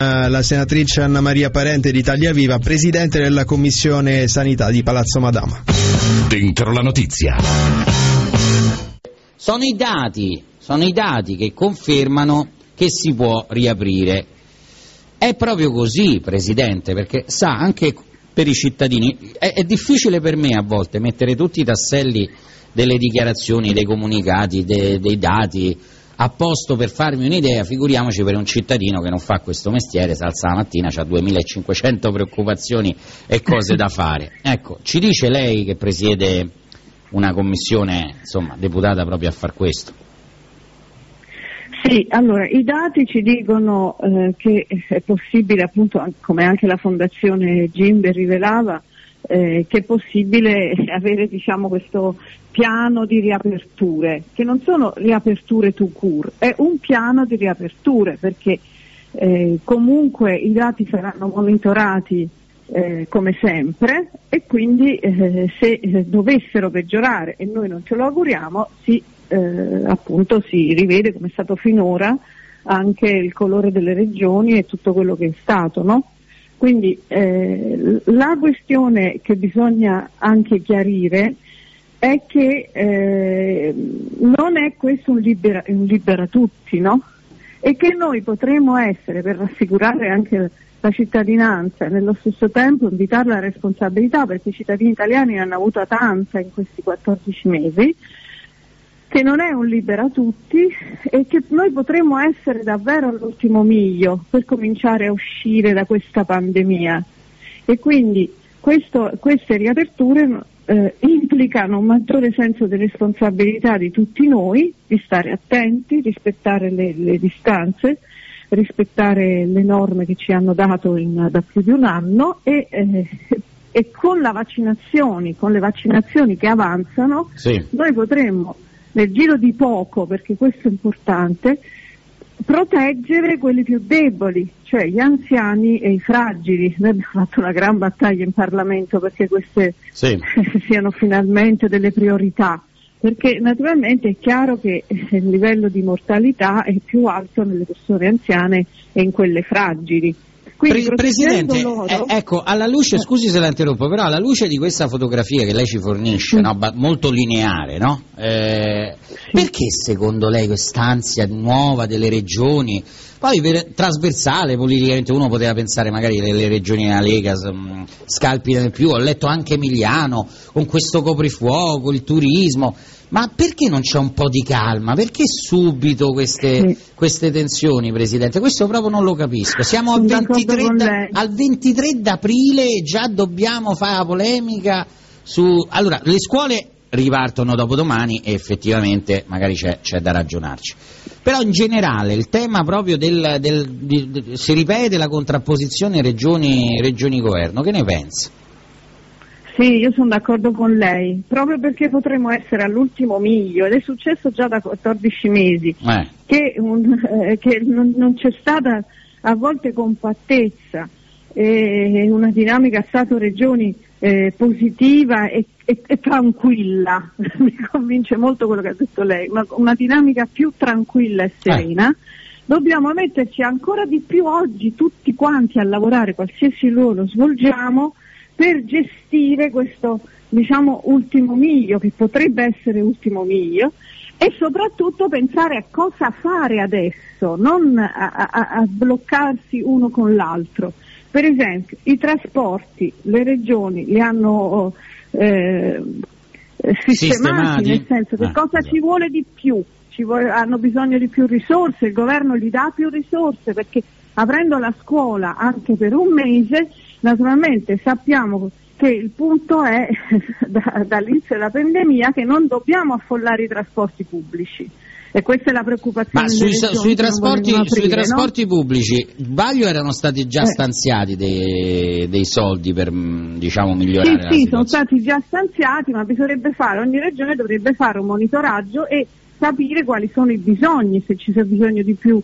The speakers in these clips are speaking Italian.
La senatrice Anna Maria Parente di Italia Viva, presidente della Commissione Sanità di Palazzo Madama. Dentro la notizia. Sono i dati che confermano che si può riaprire. È proprio così, Presidente, perché sa, anche per i cittadini, è difficile per me a volte mettere tutti i tasselli delle dichiarazioni, dei comunicati, dei dati a posto per farmi un'idea, figuriamoci per un cittadino che non fa questo mestiere, si alza la mattina, ha 2500 preoccupazioni e cose da fare. Ecco, ci dice lei che presiede una commissione, insomma, deputata proprio a far questo. Sì, allora i dati ci dicono che è possibile, appunto, come anche la Fondazione Gimbe rivelava, che è possibile avere, diciamo, questo piano di riaperture, che non sono riaperture tout court, è un piano di riaperture, perché comunque i dati saranno monitorati come sempre, e quindi se dovessero peggiorare, e noi non ce lo auguriamo, appunto si rivede, come è stato finora, anche il colore delle regioni e tutto quello che è stato, no? Quindi la questione che bisogna anche chiarire è che non è questo un libera tutti, no? E che noi potremmo essere, per rassicurare anche la cittadinanza e nello stesso tempo invitarla alla responsabilità, perché i cittadini italiani ne hanno avuta tanta in questi 14 mesi, che non è un libera tutti e che noi potremmo essere davvero all'ultimo miglio per cominciare a uscire da questa pandemia. E quindi queste riaperture implicano un maggiore senso di responsabilità di tutti noi, di stare attenti, rispettare le distanze, rispettare le norme che ci hanno dato da più di un anno e con le vaccinazioni che avanzano, sì, noi potremmo nel giro di poco, perché questo è importante, proteggere quelli più deboli, cioè gli anziani e i fragili. Noi abbiamo fatto una gran battaglia in Parlamento perché queste siano finalmente delle priorità, perché naturalmente è chiaro che il livello di mortalità è più alto nelle persone anziane e in quelle fragili. Presidente, ecco, alla luce, scusi se la interrompo, però alla luce di questa fotografia che lei ci fornisce, no, molto lineare, no? Perché secondo lei quest'ansia nuova delle regioni, poi trasversale politicamente, uno poteva pensare magari che le regioni della Lega scalpitano di più, ho letto anche Emiliano, con questo coprifuoco, il turismo, ma perché non c'è un po' di calma? Perché subito queste tensioni, Presidente? Questo proprio non lo capisco. Siamo al 23 d'aprile e già dobbiamo fare la polemica su... Allora, le scuole ripartono dopodomani e effettivamente magari c'è da ragionarci. Però in generale il tema proprio si ripete la contrapposizione regioni-governo, che ne pensa? Sì, io sono d'accordo con lei, proprio perché potremmo essere all'ultimo miglio, ed è successo già da 14 mesi, che non c'è stata a volte compattezza, una dinamica Stato-Regioni positiva e tranquilla. Mi convince molto quello che ha detto lei, una dinamica più tranquilla e serena. Dobbiamo metterci ancora di più oggi tutti quanti a lavorare, qualsiasi ruolo svolgiamo, per gestire questo, diciamo, ultimo miglio, che potrebbe essere ultimo miglio, e soprattutto pensare a cosa fare adesso, non a bloccarsi uno con l'altro. Per esempio, i trasporti, le regioni li hanno sistemati, nel senso che cosa ci vuole di più? Hanno bisogno di più risorse, il governo gli dà più risorse, perché aprendo la scuola anche per un mese, naturalmente sappiamo che il punto è dall'inizio della pandemia che non dobbiamo affollare i trasporti pubblici, e questa è la preoccupazione. Ma sui trasporti pubblici, sbaglio, erano stati già stanziati dei soldi per, diciamo, migliorare la situazione? Sì, sono stati già stanziati, ma ogni regione dovrebbe fare un monitoraggio e capire quali sono i bisogni, se ci sia bisogno di più,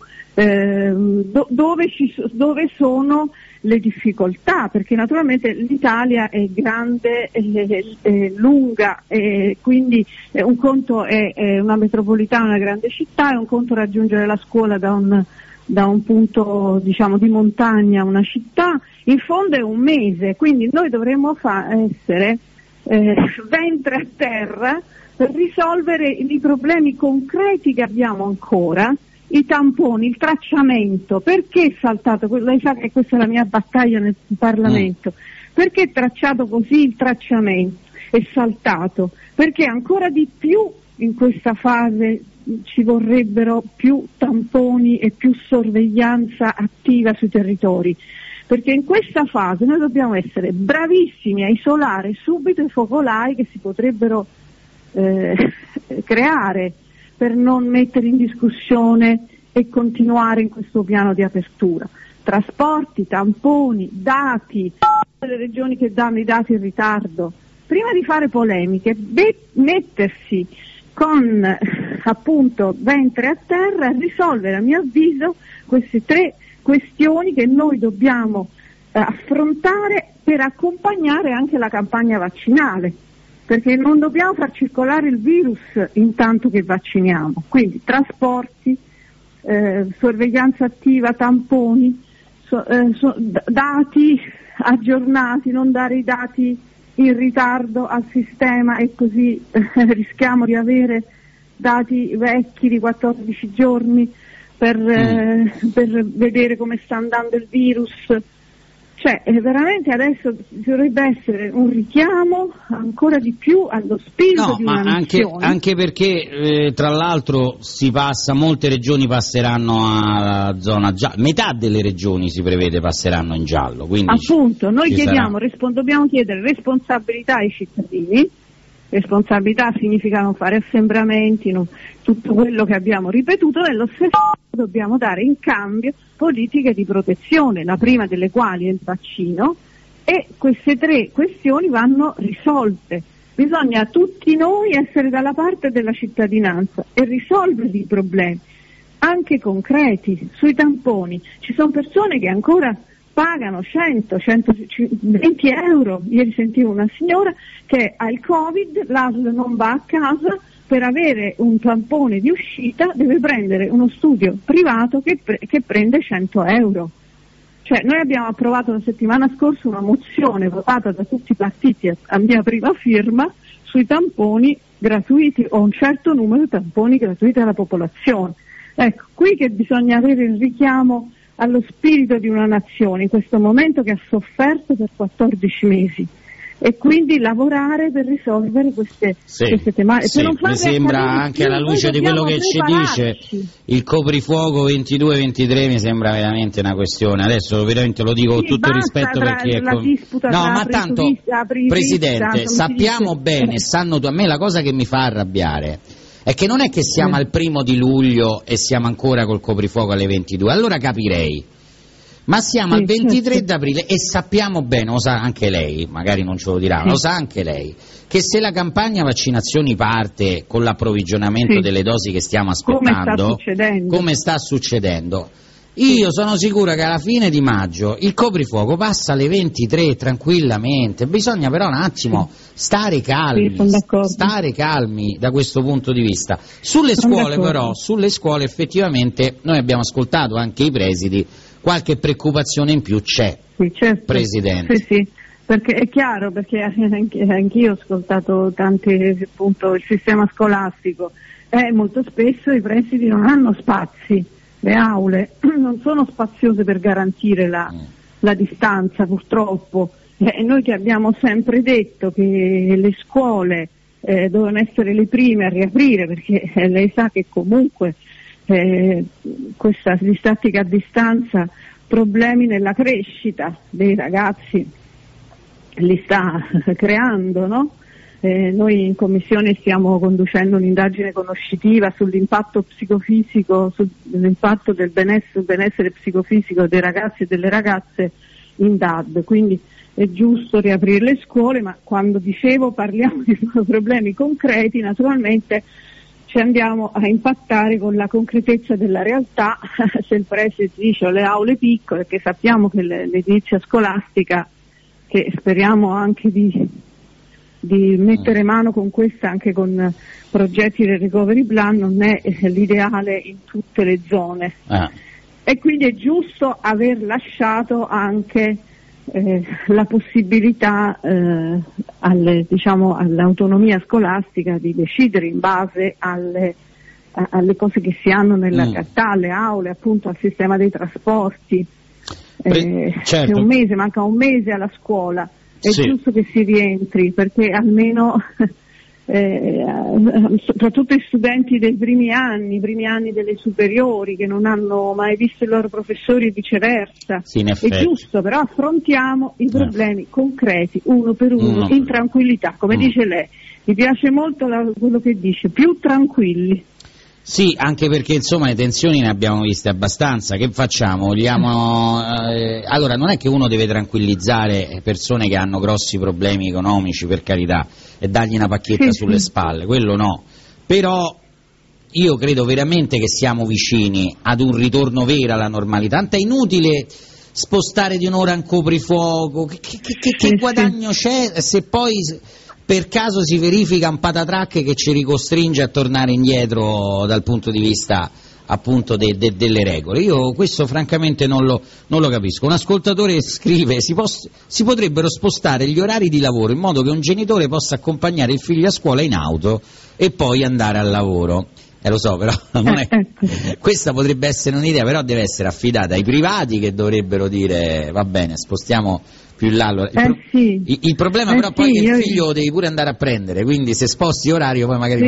dove sono le difficoltà, perché naturalmente l'Italia è grande, è lunga, quindi un conto è una metropolitana, una grande città, e un conto raggiungere la scuola da un da un punto diciamo di montagna a una città, in fondo è un mese, quindi noi dovremmo essere ventre a terra per risolvere i problemi concreti che abbiamo ancora, i tamponi, il tracciamento. Perché è saltato? Lei sa che questa è la mia battaglia nel Parlamento. Perché è tracciato così il tracciamento? È saltato? Perché ancora di più in questa fase ci vorrebbero più tamponi e più sorveglianza attiva sui territori. Perché in questa fase noi dobbiamo essere bravissimi a isolare subito i focolai che si potrebbero creare per non mettere in discussione e continuare in questo piano di apertura. Trasporti, tamponi, dati, le regioni che danno i dati in ritardo. Prima di fare polemiche, mettersi con appunto ventre a terra e risolvere, a mio avviso, queste 3 questioni che noi dobbiamo affrontare per accompagnare anche la campagna vaccinale, perché non dobbiamo far circolare il virus intanto che vacciniamo. Quindi trasporti, sorveglianza attiva, tamponi, dati aggiornati, non dare i dati in ritardo al sistema e così rischiamo di avere dati vecchi di 14 giorni per vedere come sta andando il virus. Cioè veramente adesso dovrebbe essere un richiamo ancora di più allo spirito di una nazione. Anche perché tra l'altro molte regioni passeranno a zona gialla, metà delle regioni si prevede passeranno in giallo. Quindi appunto, noi dobbiamo chiedere responsabilità ai cittadini. Responsabilità significa non fare assembramenti, tutto quello che abbiamo ripetuto, nello stesso tempo dobbiamo dare in cambio politiche di protezione, la prima delle quali è il vaccino, e queste 3 questioni vanno risolte. Bisogna tutti noi essere dalla parte della cittadinanza e risolvere i problemi, anche concreti. Sui tamponi ci sono persone che ancora pagano 120 euro. Ieri sentivo una signora che ha il Covid, l'ASL non va a casa, per avere un tampone di uscita deve prendere uno studio privato che prende 100 euro. Cioè noi abbiamo approvato la settimana scorsa una mozione votata da tutti i partiti a mia prima firma sui tamponi gratuiti, o un certo numero di tamponi gratuiti alla popolazione. Ecco, qui che bisogna avere il richiamo allo spirito di una nazione in questo momento che ha sofferto per 14 mesi, e quindi lavorare per risolvere queste tematiche. Mi sembra anche alla luce di quello che ci dice il coprifuoco 22-23 mi sembra veramente una questione. Adesso veramente lo dico con tutto il rispetto perché ma tanto Presidente, sappiamo bene, a me la cosa che mi fa arrabbiare è che non è che siamo al 1° di luglio e siamo ancora col coprifuoco alle 22, allora capirei, ma siamo al 23 d'aprile e sappiamo bene, lo sa anche lei, magari non ce lo dirà, lo sa anche lei, che se la campagna vaccinazioni parte con l'approvvigionamento delle dosi che stiamo aspettando, come sta succedendo, io sono sicuro che alla fine di maggio il coprifuoco passa alle 23 tranquillamente. Bisogna però un attimo stare calmi da questo punto di vista. Sulle scuole effettivamente noi abbiamo ascoltato anche i presidi, qualche preoccupazione in più c'è, Presidente. Sì, perché è chiaro, perché anch'io ho ascoltato appunto il sistema scolastico, molto spesso i presidi non hanno spazi. Le aule non sono spaziose per garantire la distanza, purtroppo. Noi che abbiamo sempre detto che le scuole dovevano essere le prime a riaprire, perché lei sa che comunque questa didattica a distanza problemi nella crescita dei ragazzi li sta creando, no? Noi in Commissione stiamo conducendo un'indagine conoscitiva sull'impatto psicofisico, sull'impatto del benessere psicofisico dei ragazzi e delle ragazze in DAD, quindi è giusto riaprire le scuole, ma quando dicevo parliamo di problemi concreti, naturalmente ci andiamo a impattare con la concretezza della realtà. Se il preside dice ho le aule piccole, perché sappiamo che l'edilizia scolastica, che speriamo anche di mettere mano con questa, anche con progetti del recovery plan, non è l'ideale in tutte le zone. e quindi è giusto aver lasciato anche la possibilità all'autonomia scolastica di decidere in base alle cose che si hanno nella realtà, alle aule, appunto al sistema dei trasporti. Certo. C'è un mese, manca un mese alla scuola, è giusto che si rientri, perché almeno soprattutto gli studenti dei primi anni delle superiori, che non hanno mai visto i loro professori e viceversa, è giusto, però affrontiamo i problemi concreti uno per uno in tranquillità, come dice lei. Mi piace molto quello che dice, più tranquilli. Sì, anche perché insomma le tensioni ne abbiamo viste abbastanza. Che facciamo? Allora non è che uno deve tranquillizzare persone che hanno grossi problemi economici, per carità, e dargli una pacchetta sulle spalle, quello no. Però io credo veramente che siamo vicini ad un ritorno vero alla normalità. Tanto è inutile spostare di un'ora un coprifuoco, che guadagno c'è se poi per caso si verifica un patatrac che ci ricostringe a tornare indietro dal punto di vista appunto delle regole. Io questo francamente non lo capisco. Un ascoltatore scrive: si potrebbero spostare gli orari di lavoro in modo che un genitore possa accompagnare il figlio a scuola in auto e poi andare al lavoro. Lo so, però non è. Questa potrebbe essere un'idea, però deve essere affidata ai privati, che dovrebbero dire va bene, spostiamo più in là. Il problema però poi è che il figlio lo devi pure andare a prendere, quindi se sposti orario poi magari